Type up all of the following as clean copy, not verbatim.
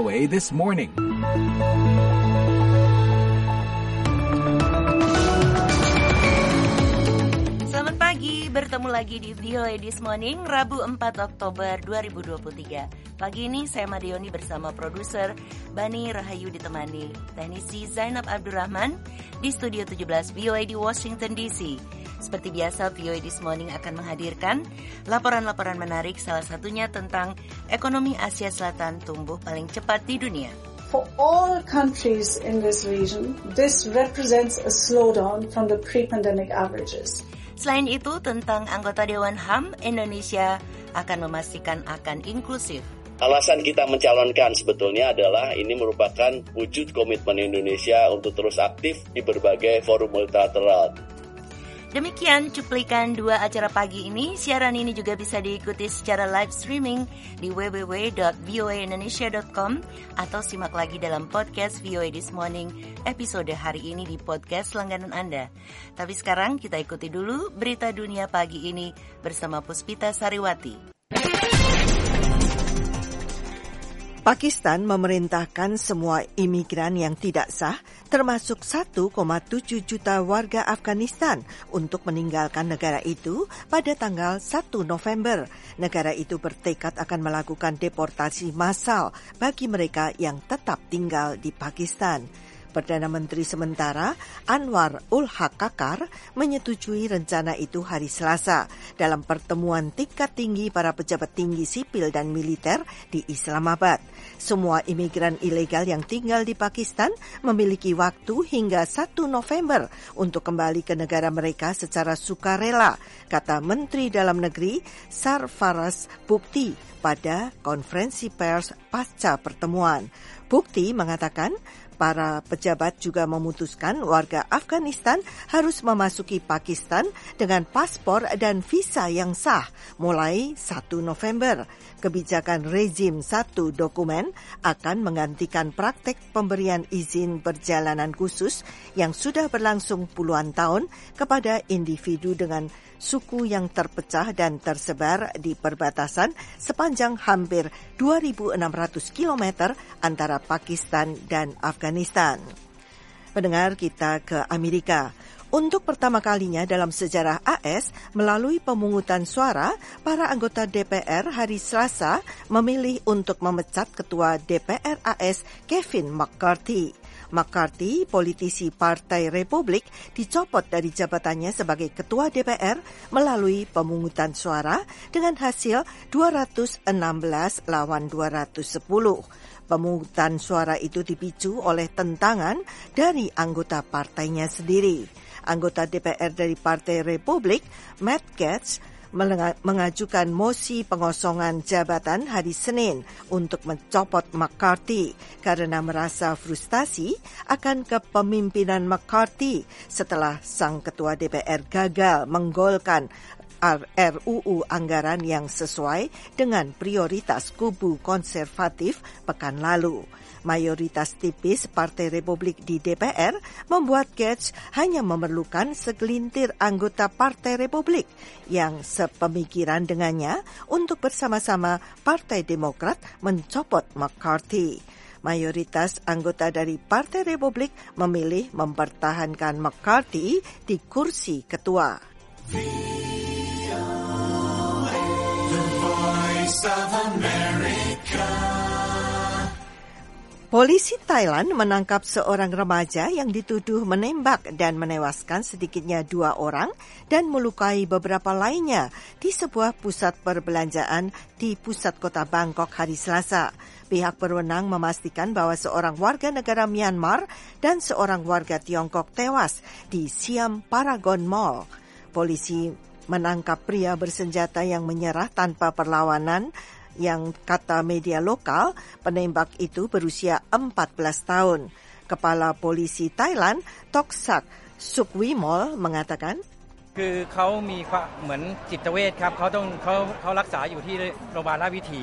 VOA This Morning. Selamat pagi, bertemu lagi di VOA This Morning, Rabu 4 Oktober 2023. Pagi ini saya Madioni bersama produser Bani Rahayu ditemani teknisi Zainab Abdurrahman di Studio 17 VOA di Washington DC. Seperti biasa, VOA This Morning akan menghadirkan laporan-laporan menarik, salah satunya tentang ekonomi Asia Selatan tumbuh paling cepat di dunia. For all countries in this region, this represents a slowdown from the pre-pandemic averages. Selain itu, tentang anggota Dewan HAM, Indonesia akan memastikan akan inklusif. Alasan kita mencalonkan sebetulnya adalah ini merupakan wujud komitmen Indonesia untuk terus aktif di berbagai forum multilateral. Demikian cuplikan dua acara pagi ini. Siaran ini juga bisa diikuti secara live streaming di www.voaindonesia.com atau simak lagi dalam podcast VOA This Morning episode hari ini di podcast langganan Anda. Tapi sekarang kita ikuti dulu berita dunia pagi ini bersama Puspita Sariwati. Pakistan memerintahkan semua imigran yang tidak sah, termasuk 1,7 juta warga Afghanistan, untuk meninggalkan negara itu pada tanggal 1 November. Negara itu bertekad akan melakukan deportasi massal bagi mereka yang tetap tinggal di Pakistan. Perdana Menteri sementara Anwar ul-Haq Kakar menyetujui rencana itu hari Selasa dalam pertemuan tingkat tinggi para pejabat tinggi sipil dan militer di Islamabad. Semua imigran ilegal yang tinggal di Pakistan memiliki waktu hingga 1 November untuk kembali ke negara mereka secara sukarela, kata Menteri Dalam Negeri Sarfaraz Bukti pada konferensi pers pasca pertemuan. Bukti mengatakan para pejabat juga memutuskan warga Afghanistan harus memasuki Pakistan dengan paspor dan visa yang sah mulai 1 November. Kebijakan rezim satu dokumen akan menggantikan praktek pemberian izin perjalanan khusus yang sudah berlangsung puluhan tahun kepada individu dengan suku yang terpecah dan tersebar di perbatasan sepanjang hampir 2.600 km antara Pakistan dan Afghanistan. Pendengar, kita ke Amerika. Untuk pertama kalinya dalam sejarah AS, melalui pemungutan suara, para anggota DPR hari Selasa memilih untuk memecat Ketua DPR AS Kevin McCarthy. McCarthy, politisi Partai Republik, dicopot dari jabatannya sebagai Ketua DPR melalui pemungutan suara dengan hasil 216 lawan 210. Pemungutan suara itu dipicu oleh tentangan dari anggota partainya sendiri. Anggota DPR dari Partai Republik, Matt Gaetz, mengajukan mosi pengosongan jabatan hari Senin untuk mencopot McCarthy karena merasa frustasi akan kepemimpinan McCarthy setelah sang ketua DPR gagal menggolkan RUU anggaran yang sesuai dengan prioritas kubu konservatif pekan lalu. Mayoritas tipis Partai Republik di DPR membuat Gaetz hanya memerlukan segelintir anggota Partai Republik yang sepemikiran dengannya untuk bersama-sama Partai Demokrat mencopot McCarthy. Mayoritas anggota dari Partai Republik memilih mempertahankan McCarthy di kursi ketua. The Voice of America. Polisi Thailand menangkap seorang remaja yang dituduh menembak dan menewaskan sedikitnya 2 orang dan melukai beberapa lainnya di sebuah pusat perbelanjaan di pusat kota Bangkok hari Selasa. Pihak berwenang memastikan bahwa seorang warga negara Myanmar dan seorang warga Tiongkok tewas di Siam Paragon Mall. Polisi menangkap pria bersenjata yang menyerah tanpa perlawanan yang kata media lokal, penembak itu berusia 14 tahun. Kepala Polisi Thailand, Toksak Sukwimol mengatakan, คือเขามีเหมือนจิตเวชครับเขารักษาอยู่ที่โรงพยาบาลราชวิถี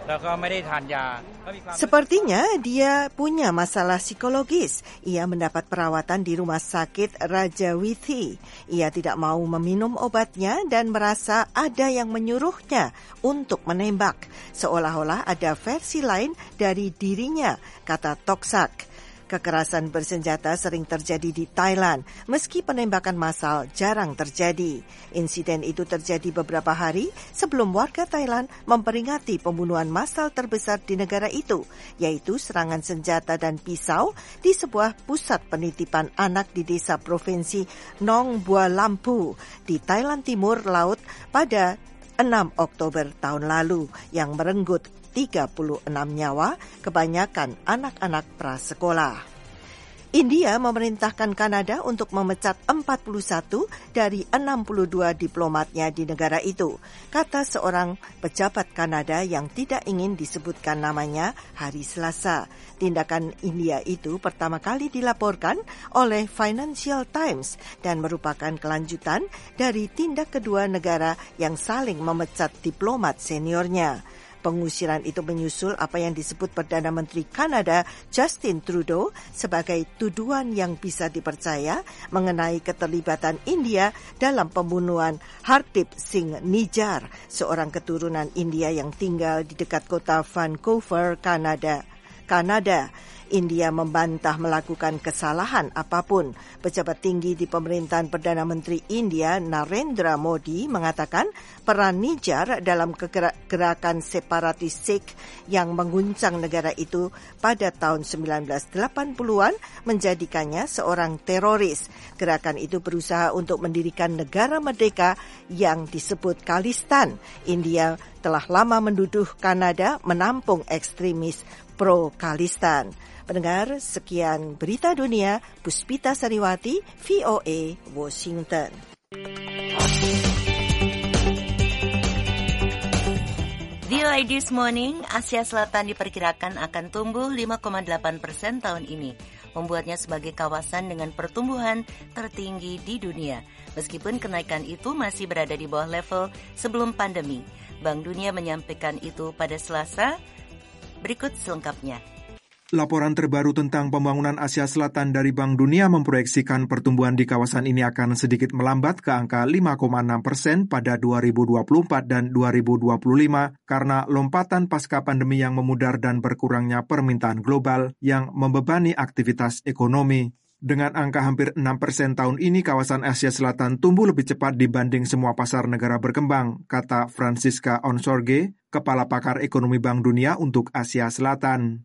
Sepertinya dia punya masalah psikologis. Ia mendapat perawatan di rumah sakit Rajawithi. Ia tidak mau meminum obatnya dan merasa ada yang menyuruhnya untuk menembak. Seolah-olah ada versi lain dari dirinya, kata Toksak. Kekerasan bersenjata sering terjadi di Thailand, meski penembakan massal jarang terjadi. Insiden itu terjadi beberapa hari sebelum warga Thailand memperingati pembunuhan massal terbesar di negara itu, yaitu serangan senjata dan pisau di sebuah pusat penitipan anak di desa provinsi Nong Bua Lampu di Thailand Timur Laut pada 6 Oktober tahun lalu yang merenggut 36 nyawa, kebanyakan anak-anak prasekolah. India memerintahkan Kanada untuk memecat 41 dari 62 diplomatnya di negara itu, kata seorang pejabat Kanada yang tidak ingin disebutkan namanya hari Selasa. Tindakan India itu pertama kali dilaporkan oleh Financial Times dan merupakan kelanjutan dari tindak kedua negara yang saling memecat diplomat seniornya. Pengusiran itu menyusul apa yang disebut Perdana Menteri Kanada Justin Trudeau sebagai tuduhan yang bisa dipercaya mengenai keterlibatan India dalam pembunuhan Hardeep Singh Nijjar, seorang keturunan India yang tinggal di dekat kota Vancouver, Kanada. India membantah melakukan kesalahan apapun. Pejabat tinggi di pemerintahan Perdana Menteri India Narendra Modi mengatakan peran Nijjar dalam gerakan separatis Sikh yang mengguncang negara itu pada tahun 1980-an menjadikannya seorang teroris. Gerakan itu berusaha untuk mendirikan negara merdeka yang disebut Khalistan. India telah lama menduduh Kanada menampung ekstremis pro-Khalistan. Pendengar, sekian berita dunia, Puspita Sariwati, VOA, Washington. VOA This Morning, Asia Selatan diperkirakan akan tumbuh 5,8% tahun ini, membuatnya sebagai kawasan dengan pertumbuhan tertinggi di dunia. Meskipun kenaikan itu masih berada di bawah level sebelum pandemi. Bank Dunia menyampaikan itu pada Selasa. Berikut selengkapnya. Laporan terbaru tentang pembangunan Asia Selatan dari Bank Dunia memproyeksikan pertumbuhan di kawasan ini akan sedikit melambat ke angka 5,6% pada 2024 dan 2025 karena lompatan pasca pandemi yang memudar dan berkurangnya permintaan global yang membebani aktivitas ekonomi. Dengan angka hampir 6% tahun ini, kawasan Asia Selatan tumbuh lebih cepat dibanding semua pasar negara berkembang, kata Francisca Onsorge, Kepala Pakar Ekonomi Bank Dunia untuk Asia Selatan.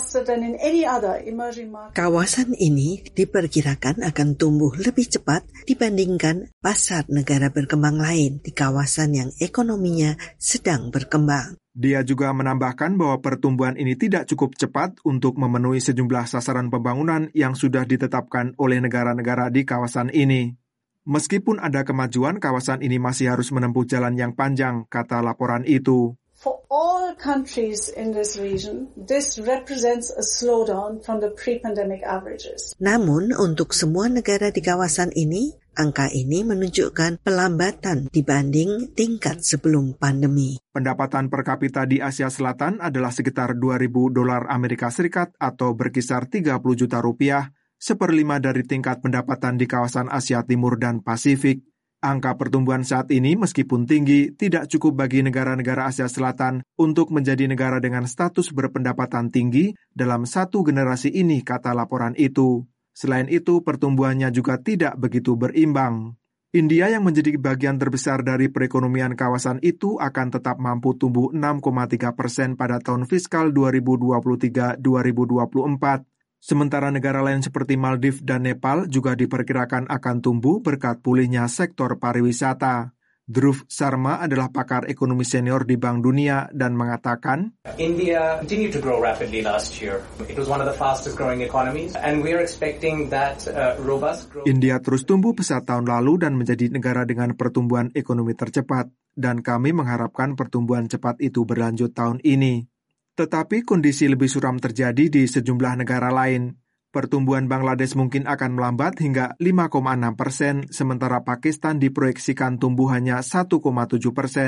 Kawasan ini diperkirakan akan tumbuh lebih cepat dibandingkan pasar negara berkembang lain di kawasan yang ekonominya sedang berkembang. Dia juga menambahkan bahwa pertumbuhan ini tidak cukup cepat untuk memenuhi sejumlah sasaran pembangunan yang sudah ditetapkan oleh negara-negara di kawasan ini. Meskipun ada kemajuan, kawasan ini masih harus menempuh jalan yang panjang, kata laporan itu. For all countries in this region, this represents a slowdown from the pre-pandemic averages. Namun, untuk semua negara di kawasan ini, angka ini menunjukkan pelambatan dibanding tingkat sebelum pandemi. Pendapatan per kapita di Asia Selatan adalah sekitar $2.000 Amerika Serikat atau berkisar 30 juta rupiah, 1/5 dari tingkat pendapatan di kawasan Asia Timur dan Pasifik. Angka pertumbuhan saat ini meskipun tinggi, tidak cukup bagi negara-negara Asia Selatan untuk menjadi negara dengan status berpendapatan tinggi dalam satu generasi ini, kata laporan itu. Selain itu, pertumbuhannya juga tidak begitu berimbang. India yang menjadi bagian terbesar dari perekonomian kawasan itu akan tetap mampu tumbuh 6,3% pada tahun fiskal 2023-2024. Sementara negara lain seperti Maldives dan Nepal juga diperkirakan akan tumbuh berkat pulihnya sektor pariwisata. Dhruv Sharma adalah pakar ekonomi senior di Bank Dunia dan mengatakan, India continued to grow rapidly last year. It was one of the fastest growing economies and we are expecting that robust growth. India terus tumbuh pesat tahun lalu dan menjadi negara dengan pertumbuhan ekonomi tercepat dan kami mengharapkan pertumbuhan cepat itu berlanjut tahun ini. Tetapi kondisi lebih suram terjadi di sejumlah negara lain. Pertumbuhan Bangladesh mungkin akan melambat hingga 5,6%, sementara Pakistan diproyeksikan tumbuh hanya 1,7%.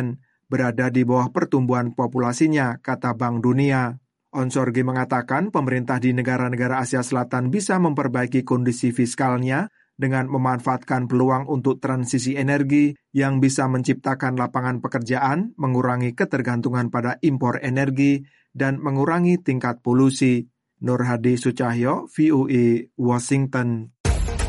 berada di bawah pertumbuhan populasinya, kata Bank Dunia. Onsorge mengatakan pemerintah di negara-negara Asia Selatan bisa memperbaiki kondisi fiskalnya dengan memanfaatkan peluang untuk transisi energi yang bisa menciptakan lapangan pekerjaan, mengurangi ketergantungan pada impor energi, dan mengurangi tingkat polusi. Nur Hadi Sucahyo, VOA, Washington.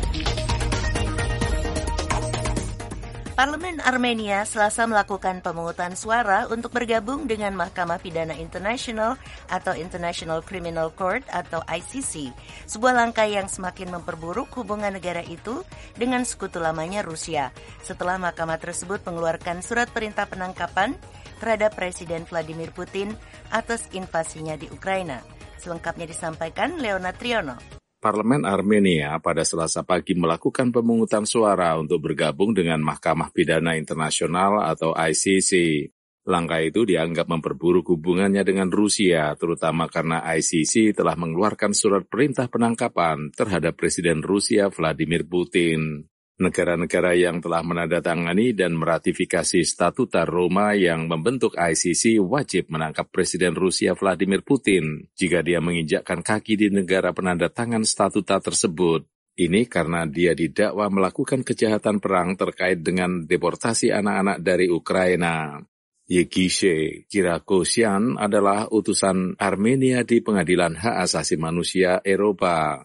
Parlemen Armenia Selasa melakukan pemungutan suara untuk bergabung dengan Mahkamah Pidana Internasional atau International Criminal Court atau ICC, sebuah langkah yang semakin memperburuk hubungan negara itu dengan sekutu lamanya Rusia, setelah mahkamah tersebut mengeluarkan surat perintah penangkapan terhadap Presiden Vladimir Putin atas invasinya di Ukraina. Selengkapnya disampaikan Leonard Triono. Parlemen Armenia pada Selasa pagi melakukan pemungutan suara untuk bergabung dengan Mahkamah Pidana Internasional atau ICC. Langkah itu dianggap memperburuk hubungannya dengan Rusia, terutama karena ICC telah mengeluarkan surat perintah penangkapan terhadap Presiden Rusia Vladimir Putin. Negara-negara yang telah menandatangani dan meratifikasi Statuta Roma yang membentuk ICC wajib menangkap Presiden Rusia Vladimir Putin jika dia menginjakkan kaki di negara penandatangan statuta tersebut. Ini karena dia didakwa melakukan kejahatan perang terkait dengan deportasi anak-anak dari Ukraina. Yegise Kirakosyan adalah utusan Armenia di Pengadilan Hak Asasi Manusia Eropa.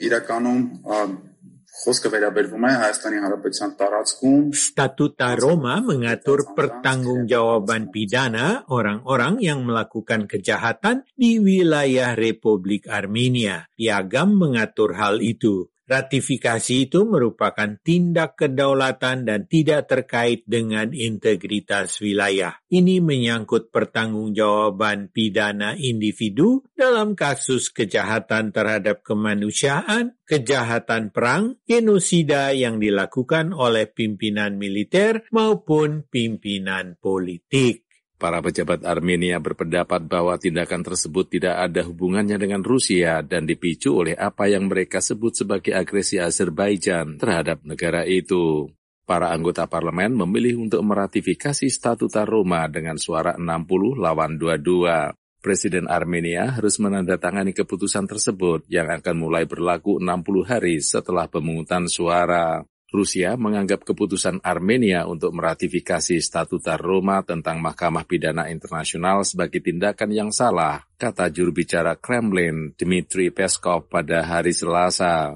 Statuta Roma mengatur pertanggungjawaban pidana orang-orang yang melakukan kejahatan di wilayah Republik Armenia. Piagam mengatur hal itu. Ratifikasi itu merupakan tindak kedaulatan dan tidak terkait dengan integritas wilayah. Ini menyangkut pertanggungjawaban pidana individu dalam kasus kejahatan terhadap kemanusiaan, kejahatan perang, genosida yang dilakukan oleh pimpinan militer maupun pimpinan politik. Para pejabat Armenia berpendapat bahwa tindakan tersebut tidak ada hubungannya dengan Rusia dan dipicu oleh apa yang mereka sebut sebagai agresi Azerbaijan terhadap negara itu. Para anggota parlemen memilih untuk meratifikasi Statuta Roma dengan suara 60 lawan 22. Presiden Armenia harus menandatangani keputusan tersebut yang akan mulai berlaku 60 hari setelah pemungutan suara. Rusia menganggap keputusan Armenia untuk meratifikasi Statuta Roma tentang Mahkamah Pidana Internasional sebagai tindakan yang salah, kata juru bicara Kremlin Dmitry Peskov pada hari Selasa.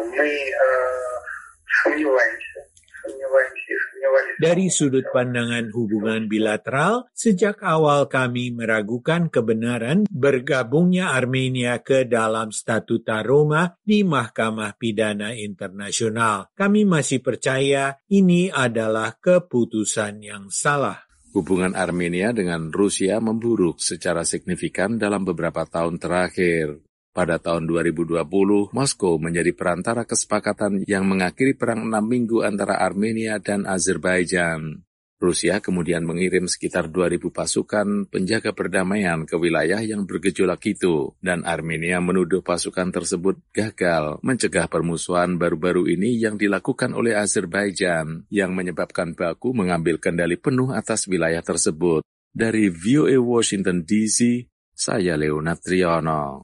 Dari sudut pandangan hubungan bilateral, sejak awal kami meragukan kebenaran bergabungnya Armenia ke dalam Statuta Roma di Mahkamah Pidana Internasional. Kami masih percaya ini adalah keputusan yang salah. Hubungan Armenia dengan Rusia memburuk secara signifikan dalam beberapa tahun terakhir. Pada tahun 2020, Moskow menjadi perantara kesepakatan yang mengakhiri perang 6 minggu antara Armenia dan Azerbaijan. Rusia kemudian mengirim sekitar 2.000 pasukan penjaga perdamaian ke wilayah yang bergejolak itu, dan Armenia menuduh pasukan tersebut gagal mencegah permusuhan baru-baru ini yang dilakukan oleh Azerbaijan, yang menyebabkan Baku mengambil kendali penuh atas wilayah tersebut. Dari VOA Washington DC, saya Leonard Triono.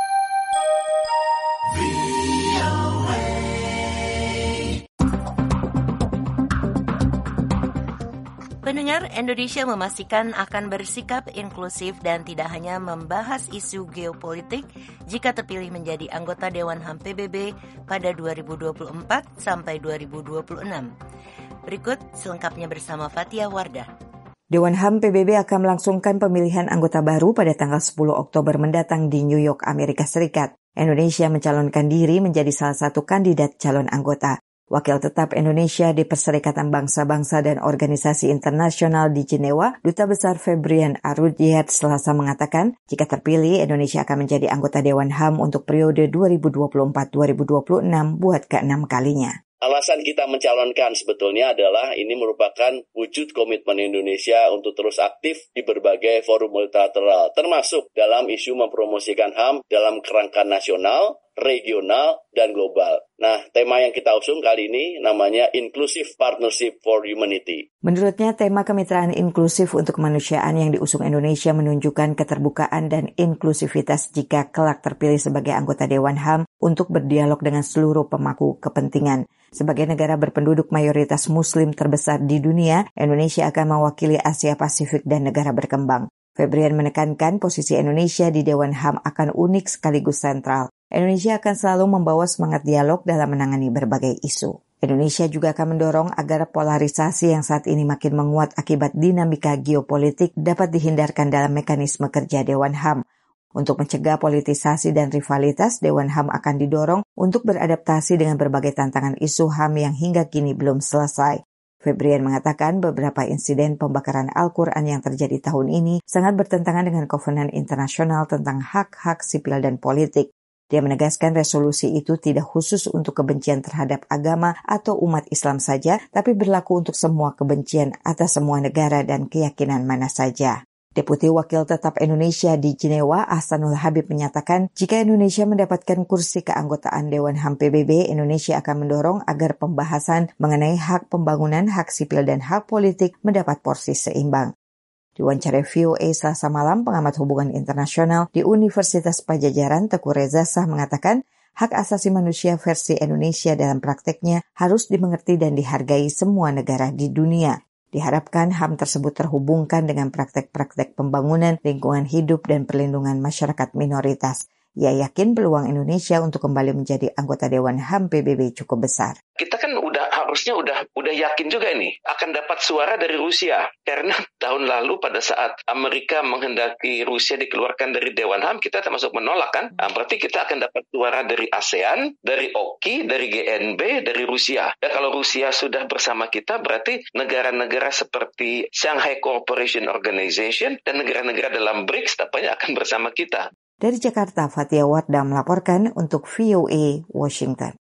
Pendengar, Indonesia memastikan akan bersikap inklusif dan tidak hanya membahas isu geopolitik jika terpilih menjadi anggota Dewan HAM PBB pada 2024 sampai 2026. Berikut selengkapnya bersama Fatia Wardah. Dewan HAM PBB akan melangsungkan pemilihan anggota baru pada tanggal 10 Oktober mendatang di New York, Amerika Serikat. Indonesia mencalonkan diri menjadi salah satu kandidat calon anggota. Wakil tetap Indonesia di Perserikatan Bangsa-Bangsa dan Organisasi Internasional di Jenewa, Duta Besar Febrian Arudyat Selasa mengatakan, jika terpilih, Indonesia akan menjadi anggota Dewan HAM untuk periode 2024-2026 buat ke-6 kalinya. Alasan kita mencalonkan sebetulnya adalah ini merupakan wujud komitmen Indonesia untuk terus aktif di berbagai forum multilateral, termasuk dalam isu mempromosikan HAM dalam kerangka nasional regional, dan global. Nah, tema yang kita usung kali ini namanya Inclusive Partnership for Humanity. Menurutnya, tema kemitraan inklusif untuk kemanusiaan yang diusung Indonesia menunjukkan keterbukaan dan inklusivitas jika kelak terpilih sebagai anggota Dewan HAM untuk berdialog dengan seluruh pemangku kepentingan. Sebagai negara berpenduduk mayoritas Muslim terbesar di dunia, Indonesia akan mewakili Asia Pasifik dan negara berkembang. Febrian menekankan posisi Indonesia di Dewan HAM akan unik sekaligus sentral. Indonesia akan selalu membawa semangat dialog dalam menangani berbagai isu. Indonesia juga akan mendorong agar polarisasi yang saat ini makin menguat akibat dinamika geopolitik dapat dihindarkan dalam mekanisme kerja Dewan HAM. Untuk mencegah politisasi dan rivalitas, Dewan HAM akan didorong untuk beradaptasi dengan berbagai tantangan isu HAM yang hingga kini belum selesai. Febrian mengatakan beberapa insiden pembakaran Al-Quran yang terjadi tahun ini sangat bertentangan dengan Kovenan Internasional tentang hak-hak sipil dan politik. Dia menegaskan resolusi itu tidak khusus untuk kebencian terhadap agama atau umat Islam saja, tapi berlaku untuk semua kebencian atas semua negara dan keyakinan mana saja. Deputi Wakil Tetap Indonesia di Jenewa, Ahsanul Habib menyatakan, jika Indonesia mendapatkan kursi keanggotaan Dewan HAM PBB, Indonesia akan mendorong agar pembahasan mengenai hak pembangunan, hak sipil, dan hak politik mendapat porsi seimbang. Diwawancara VOA Selasa malam, pengamat hubungan internasional di Universitas Padjadjaran, Teguh Reza Shah mengatakan, hak asasi manusia versi Indonesia dalam prakteknya harus dimengerti dan dihargai semua negara di dunia. Diharapkan HAM tersebut terhubungkan dengan praktek-praktek pembangunan, lingkungan hidup, dan perlindungan masyarakat minoritas. Ia yakin peluang Indonesia untuk kembali menjadi anggota Dewan HAM PBB cukup besar. Kita kan harusnya udah yakin juga ini akan dapat suara dari Rusia. Karena tahun lalu pada saat Amerika menghendaki Rusia dikeluarkan dari Dewan HAM, kita termasuk menolak kan? Berarti kita akan dapat suara dari ASEAN, dari OKI, dari GNB, dari Rusia. Ya, kalau Rusia sudah bersama kita, berarti negara-negara seperti Shanghai Cooperation Organization dan negara-negara dalam BRICS tampaknya akan bersama kita. Dari Jakarta, Fatia Wardah melaporkan untuk VOA Washington.